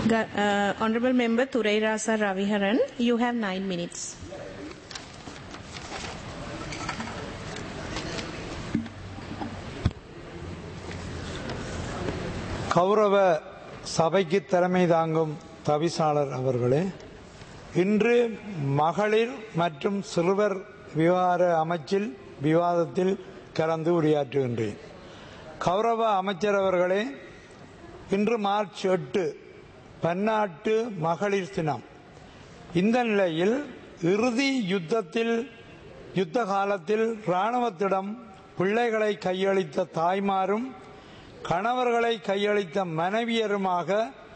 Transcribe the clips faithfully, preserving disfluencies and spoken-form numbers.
Uh, Honorable Member Thureirasa Raviharan, you have nine minutes. கௌரவ சபைக்கு தலைமை தாங்கும் தவிசாளர் அவர்களே, இன்று மகளிர் மற்றும் சிறுவர் விவகார அமைச்சில் விவாதத்தில் கலந்து உரையாற்றுகின்றேன். கௌரவ அமைச்சர் அவர்களே, இன்று மார்ச் எட்டு பன்னாட்டு மகளிர் தினம். இந்த நிலையில் இறுதி யுத்தத்தில் யுத்த காலத்தில் இராணுவத்திடம் பிள்ளைகளை கையளித்த தாய்மாரும் கணவர்களை கையளித்த மனைவியருமாக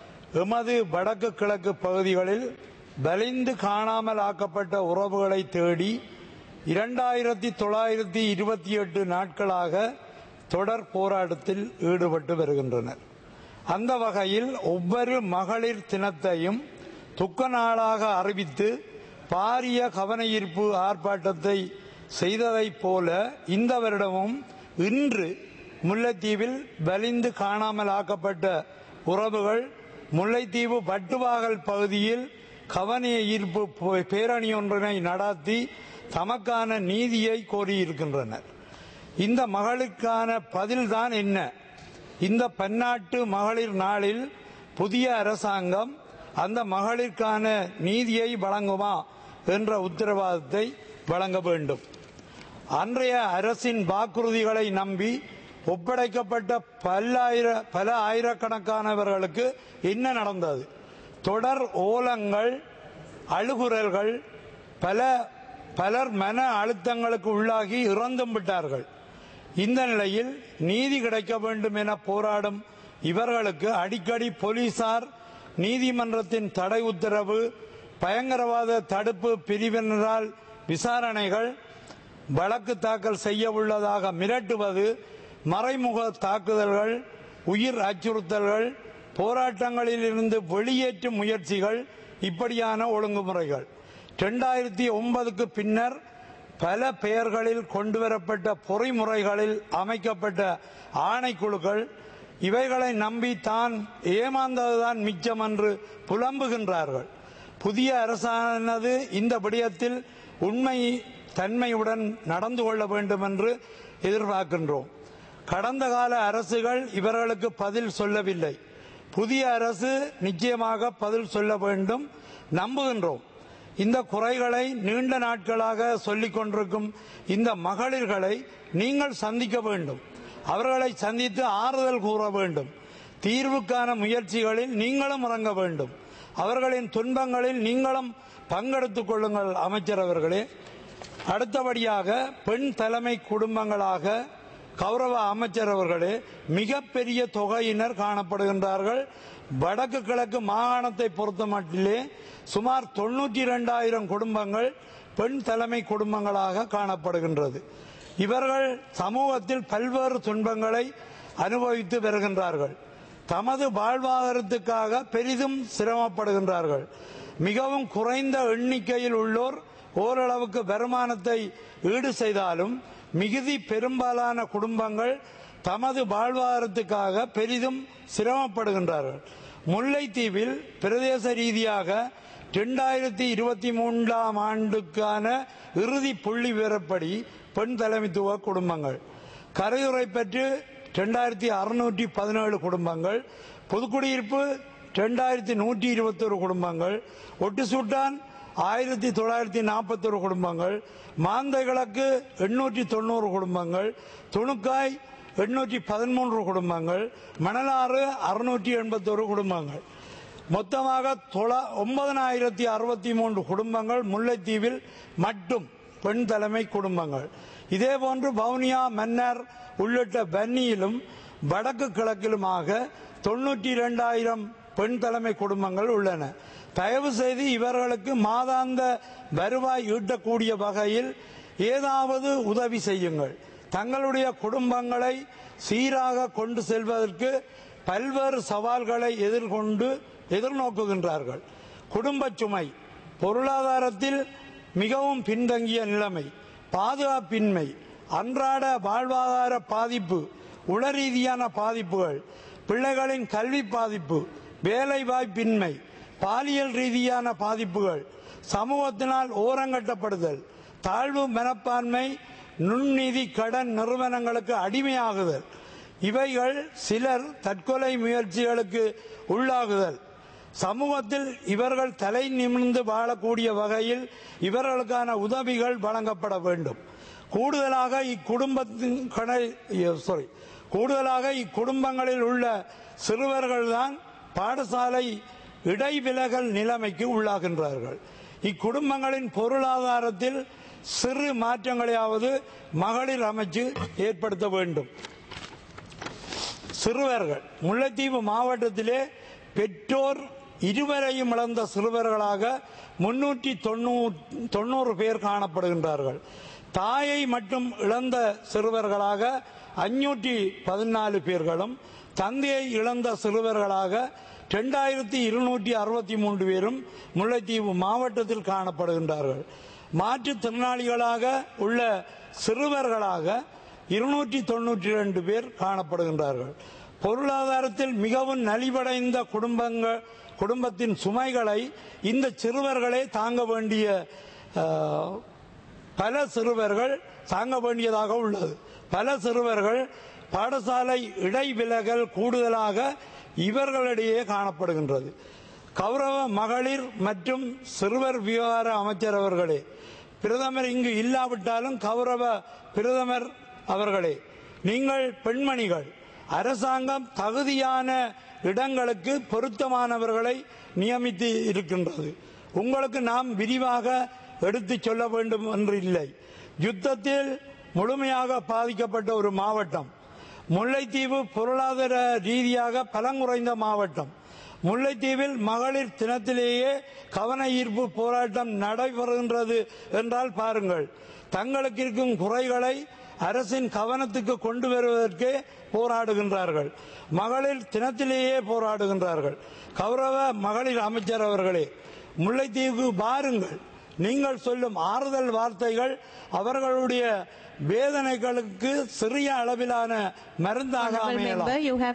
எமது வடக்கு கிழக்கு பகுதிகளில் வலிந்து காணாமல் ஆக்கப்பட்ட உறவுகளை தேடி இரண்டாயிரத்தி தொள்ளாயிரத்தி இருபத்தி எட்டு நாட்களாக தொடர் போராட்டத்தில் ஈடுபட்டு வருகின்றனர். அந்த வகையில் ஒவ்வொரு மகளிர் தினத்தையும் துக்க நாளாக அறிவித்து பாரிய கவனஈர்ப்பு ஆர்ப்பாட்டத்தை செய்ததைப் போல இந்த வருடமும் இன்று முல்லைத்தீவில் வலிந்து காணாமல் ஆக்கப்பட்ட உறவுகள் முல்லைத்தீவு பட்டுவாகல் பகுதியில் கவன ஈர்ப்பு பேரணி ஒன்றினை நடாத்தி தமக்கான நீதியை கோரியிருக்கின்றனர். இந்த மகளுக்கான பதில்தான் என்ன? இந்த பன்னாட்டு மகளிர் நாளில் புதிய அரசாங்கம் அந்த மகளிருக்கான நீதியை வழங்குமா என்ற உத்தரவாதத்தை வழங்க வேண்டும். அன்றைய அரசின் வாக்குறுதிகளை நம்பி ஒப்படைக்கப்பட்ட பல்லாயிர பல ஆயிரக்கணக்கானவர்களுக்கு என்ன நடந்தது? தொடர் ஓலங்கள், அழுகுரல்கள், பல பலர் மன அழுத்தங்களுக்கு உள்ளாகி இறந்தும் விட்டார்கள். இந்த நிலையில் நீதி கிடைக்க வேண்டும் என போராடும் இவர்களுக்கு அடிக்கடி போலீசார், நீதிமன்றத்தின் தடை உத்தரவு, பயங்கரவாத தடுப்பு பிரிவினரால் விசாரணைகள், வழக்கு தாக்கல் செய்ய உள்ளதாக மிரட்டுவது, மறைமுக தாக்குதல்கள், உயிர் அச்சுறுத்தல்கள், போராட்டங்களில் இருந்து வெளியேற்றும் முயற்சிகள், இப்படியான ஒழுங்குமுறைகள் இரண்டாயிரத்தி ஒன்பதுக்கு பின்னர் பல பெயர்களில் கொண்டுவரப்பட்ட பொறிமுறைகளில் அமைக்கப்பட்ட ஆணைக்குழுக்கள் இவைகளை நம்பி தான் ஏமாந்ததுதான் மிச்சம் என்று புலம்புகின்றார்கள். புதிய அரசானது இந்த விடயத்தில் உண்மை தன்மையுடன் நடந்து கொள்ள வேண்டும் என்று எதிர்பார்க்கின்றோம். கடந்த கால அரசுகள் இவர்களுக்கு பதில் சொல்லவில்லை. புதிய அரசு நிச்சயமாக பதில் சொல்ல வேண்டும் நம்புகின்றோம். இந்த குறைகளை நீண்ட நாட்களாக சொல்லிக் கொண்டிருக்கும் இந்த மகளிர்களை நீங்கள் சந்திக்க வேண்டும். அவர்களை சந்தித்து ஆறுதல் கூற வேண்டும். தீர்வுக்கான முயற்சிகளில் நீங்களும் இறங்க வேண்டும். அவர்களின் துன்பங்களில் நீங்களும் பங்கெடுத்துக் கொள்ளுங்கள் அமைச்சர் அவர்களே. அடுத்தபடியாக பெண் தலைமை குடும்பங்களாக கௌரவ அமைச்சர் அவர்களே, மிகப்பெரிய தொகையினர் காணப்படுகின்றார்கள். வடக்கு கிழக்கு மாகாணத்தை பொறுத்த மட்டிலே சுமார் தொன்னூற்றி இரண்டாயிரம் குடும்பங்கள் பெண் தலைமை குடும்பங்களாக காணப்படுகின்றது. இவர்கள் சமூகத்தில் பல்வேறு துன்பங்களை அனுபவித்து வருகின்றார்கள். தமது வாழ்வாதாரத்துக்காக பெரிதும் சிரமப்படுகின்றார்கள். மிகவும் குறைந்த எண்ணிக்கையில் உள்ளோர் ஓரளவுக்கு வருமானத்தை ஈடு செய்தாலும் மிகுதி பெரும்பாலான குடும்பங்கள் தமது வாழ்வாதாரத்துக்காக பெரிதும் சிரமப்படுகின்றார்கள். முல்லைத்தீவில் பிரதேச ரீதியாக இரண்டாயிரத்தி இருபத்தி மூன்றாம் ஆண்டுக்கான இறுதி புள்ளி விவரப்படி பெண் தலைமைத்துவ குடும்பங்கள் கரையுறை பெற்று இரண்டாயிரத்தி அறுநூற்றி பதினேழு குடும்பங்கள், பொதுக்குடியிருப்பு இரண்டாயிரத்தி நூற்றி இருபத்தி ஒரு குடும்பங்கள், ஒட்டுசூட்டான் ஆயிரத்தி தொள்ளாயிரத்தி நாற்பத்தி ஒரு குடும்பங்கள், மாந்தை கிழக்கு எண்ணூற்றி தொண்ணூறு குடும்பங்கள், துணுக்காய் எண்ணூற்றி பதிமூன்று குடும்பங்கள், மணலாறு அறுநூற்றி எண்பத்தி ஒரு குடும்பங்கள், மொத்தமாக ஒன்பதாயிரத்தி அறுபத்தி மூன்று குடும்பங்கள் முல்லைத்தீவில் மட்டும் பெண் தலைமை குடும்பங்கள். இதேபோன்று வவுனியா, மன்னார் உள்ளிட்ட வன்னியிலும் வடக்கு கிழக்கிலுமாக தொன்னூற்றி இரண்டாயிரம் பெண் தலைமை குடும்பங்கள் உள்ளன. தயவு செய்து இவர்களுக்கு மாதாந்த வருவாய் ஈட்டக்கூடிய வகையில் ஏதாவது உதவி செய்யுங்கள். தங்களுடைய குடும்பங்களை சீராக கொண்டு செல்வதற்கு பல்வேறு சவால்களை எதிர்கொண்டு எதிர்நோக்குகின்றார்கள். குடும்ப சுமை, பொருளாதாரத்தில் மிகவும் பின்தங்கிய நிலைமை, பாதுகாப்பின்மை, அன்றாட வாழ்வாதார பாதிப்பு, உளரீதியான பாதிப்புகள், பிள்ளைகளின் கல்வி பாதிப்பு, வேலைவாய்ப்பின்மை, பாலியல் ரீதியான பாதிப்புகள், சமூகத்தினால் ஓரங்கட்டப்படுதல், தாழ்வு மனப்பான்மை, நுண்நிதி கடன் நிறுவனங்களுக்கு அடிமையாகுதல், இவைகள் சிலர் தற்கொலை முயற்சிகளுக்கு உள்ளாகுதல். சமூகத்தில் இவர்கள் தலை நிமிர்ந்து வாழக்கூடிய வகையில் இவர்களுக்கான உதவிகள் வழங்கப்பட வேண்டும். கூடுதலாக இக்குடும்பத்தின் சாரி கூடுதலாக இக்குடும்பங்களில் உள்ள சிறுவர்கள்தான் பாடசாலை இடைவிலகல் நிலைமைக்கு உள்ளாகின்றார்கள். இக்குடும்பங்களின் பொருளாதாரத்தில் சிறு மாற்றங்களையாவது மகளிர் அமைச்சு ஏற்படுத்த வேண்டும். சிறுவர்கள் முல்லைத்தீவு மாவட்டத்திலே பெற்றோர் இருவரையும் இழந்த சிறுவர்களாக முன்னூற்றி தொண்ணூறு பேர் காணப்படுகின்றார்கள். தாயை மட்டும் இழந்த சிறுவர்களாக அஞ்சூற்றி பதினாலு பேர்களும், தந்தையை இழந்த சிறுவர்களாக இரண்டாயிரத்தி இருநூற்றி அறுபத்தி மூன்று பேரும் முல்லைத்தீவு மாவட்டத்தில் காணப்படுகின்றார்கள். மாற்றுத்திறனாளிகளாக உள்ள சிறுவர்களாக இருநூற்றி தொன்னூற்றி இரண்டு பேர் காணப்படுகின்றார்கள். பொருளாதாரத்தில் மிகவும் நலிவடைந்த குடும்பங்கள் குடும்பத்தின் சுமைகளை இந்த சிறுவர்களே தாங்க வேண்டிய பல சிறுவர்கள் தாங்க வேண்டியதாக உள்ளது. பல சிறுவர்கள் பாடசாலை இடைவிலகல் கூடுதலாக இவர்களிடையே காணப்படுகின்றது. கௌரவ மகளிர் மற்றும் சிறுவர் விவகார அமைச்சர் அவர்களே, பிரதமர் இங்கு இல்லாவிட்டாலும் கௌரவ பிரதமர் அவர்களே, நீங்கள் பெண்மணிகள், அரசாங்கம் தகுதியான இடங்களுக்கு பொருத்தமானவர்களை நியமித்து இருக்கின்றது. உங்களுக்கு நாம் விரிவாக எடுத்து சொல்ல வேண்டும் என்று இல்லை. யுத்தத்தில் முழுமையாக பாதிக்கப்பட்ட ஒரு மாவட்டம் முல்லைத்தீவு, பொருளாதார ரீதியாக பலங்குறைந்த மாவட்டம். முல்லைத்தீவில் மகளிர் தினத்திலேயே கவன ஈர்ப்பு போராட்டம் நடைபெறுகின்றது என்றால் பாருங்கள். தங்களுக்கு இருக்கும் குறைகளை அரசின் கவனத்துக்கு கொண்டு வருவதற்கே போராடுகின்றார்கள். மகளிர் தினத்திலேயே போராடுகின்றார்கள். கௌரவ மகளிர் அமைச்சர் அவர்களே, முல்லைத்தீவுக்கு பாருங்கள். நீங்கள் சொல்லும் ஆறுதல் வார்த்தைகள் அவர்களுடைய வேதனைகளுக்கு சிறிய அளவிலான மருந்தாக அமையலாம்.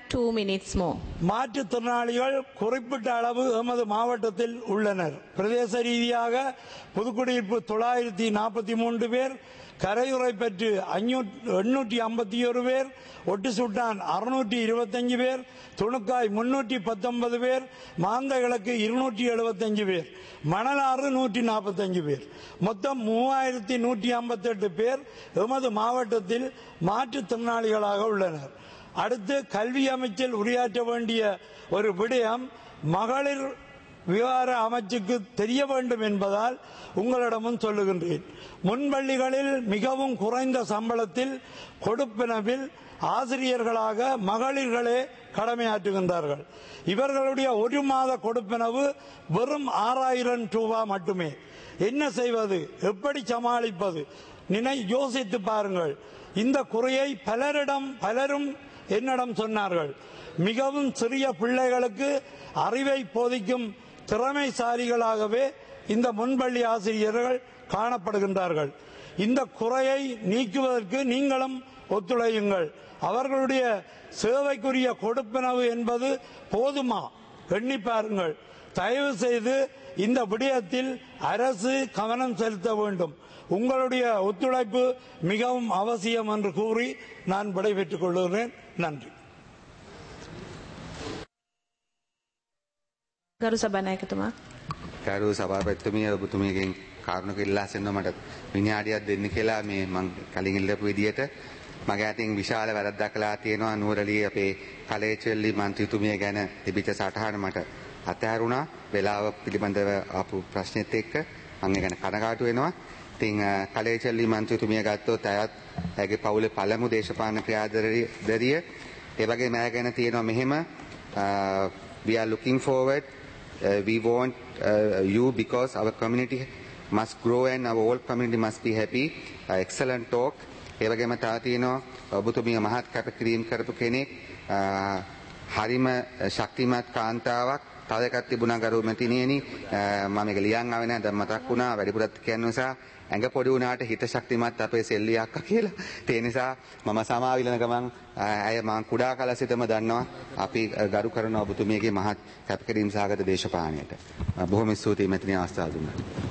மாற்றுத்திறனாளிகள் குறிப்பிட்ட அளவு எமது மாவட்டத்தில் உள்ளனர். பிரதேச ரீதியாக புதுக்குடியிருப்பு தொள்ளாயிரத்தி நாற்பத்தி மூன்று பேர், கரையுறை பெற்று எண்ணூற்றி ஐம்பத்தி ஒரு பேர், ஒட்டு சுட்டான் அறுநூற்றி இருபத்தஞ்சு பேர், துணுக்காய் முன்னூற்றி பத்தொன்பது பேர், மாந்த கிழக்கு இருநூற்றி எழுபத்தஞ்சு பேர், மணலாறு நூற்றி நாற்பத்தஞ்சு பேர், மொத்தம் மூவாயிரத்தி நூற்றி ஐம்பத்தி எட்டு பேர் எமது மாவட்டத்தில் மாற்றுத்திறனாளிகளாக உள்ளனர். அடுத்து கல்வி அமைச்சில் உரையாற்ற வேண்டிய ஒரு விடயம் மகளிர் விவகார அமைச்சுக்கு தெரிய வேண்டும் என்பதால் உங்களிடமும் சொல்லுகின்றேன். முன்பள்ளிகளில் மிகவும் குறைந்த சம்பளத்தில் கொடுப்பனவில் ஆசிரியர்களாக மகளிர்களே கடமையாற்றுகின்றார்கள். இவர்களுடைய ஒரு மாத கொடுப்பனவு வெறும் ஆறாயிரம் ரூபாய் மட்டுமே. என்ன செய்வது, எப்படி சமாளிப்பது? நினை யோசித்து பாருங்கள். இந்த குறையை பலரிடம் பலரும் என்னிடம் சொன்னார்கள். மிகவும் சிறிய பிள்ளைகளுக்கு அறிவை போதிக்கும் திறமைசாலிகளாகவே இந்த முன்பள்ளி ஆசிரியர்கள் காணப்படுகின்றார்கள். இந்த குறையை நீக்குவதற்கு நீங்களும் ஒத்துழையுங்கள். அவர்களுடைய சேவைக்குரிய கொடுப்பனவு என்பது போதுமா? எண்ணி பாருங்கள். தயவு செய்து இந்த விடயத்தில் அரசு கவனம் செலுத்த வேண்டும். உங்களுடைய ஒத்துழைப்பு மிகவும் அவசியம் என்று கூறி நான் விடைபெற்றுக் கொள்கிறேன். நன்றி. ගරු සභානායකතුමා. ගරු සභාපතිතුමිය, ඔබතුමියගෙන් කාරණක ඉල්ලා සිටිනවා මට විනාඩියක් දෙන්න කියලා. මේ මම කලින් ඉල්ලපු විදියට මගේ අතින් විශාල වැරද්දක් කළා තියෙනවා. නුවරඑළිය අපේ කලේචෙල්ලි මන්ත්‍රීතුමිය ගැන තිබිච්ච සටහන මට අතහැරුණා. වෙලාව පිළිබඳව ආපු ප්‍රශ්නෙත් එක්ක මම ඒ ගැන කනගාටු වෙනවා. ඉතින් කලේචෙල්ලි මන්ත්‍රීතුමිය ගත්තොත් අයත් ඇගේ පවුලේ පළමු දේශපාලන ක්‍රියාධාරිය. ඒ වගේම එයා ගැන තියෙනවා මෙහෙම we are looking forward. Uh, we want uh, you because our community must grow and our whole community must be happy. Uh, excellent talk. ඒ වගේම තව තියෙනවා ඔබතුමිය මහත් කැපකිරීම කරපු කෙනෙක්. හරිම ශක්තිමත් කාන්තාවක්. තව එකක් තිබුණා ගරු මැතිණියනි මම මේක ලියන් ආවේ නැහැ දැන් මතක් වුණා වැඩිපුරත් කියන නිසා ඇඟ පොඩි වුණාට හිත ශක්තිමත් අපේ සෙල්ලි අක්කා කියලා. ඒ නිසා මම සමාවිලන ගමන් අය මම කුඩා කාල සිටම දන්නවා අපි ගරු කරන ඔබතුමියගේ මහත් කැපකිරීම සහගත දේශපාලනයට. බොහොම ස්තුතියි මැතිණිය අවස්ථාව දුන්නා.